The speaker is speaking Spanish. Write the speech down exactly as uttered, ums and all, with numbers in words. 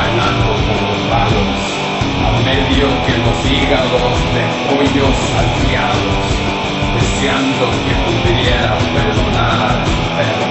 bailando como vagos, a medio que los hígados de pollos salteados, deseando que pudiera perdonar, pero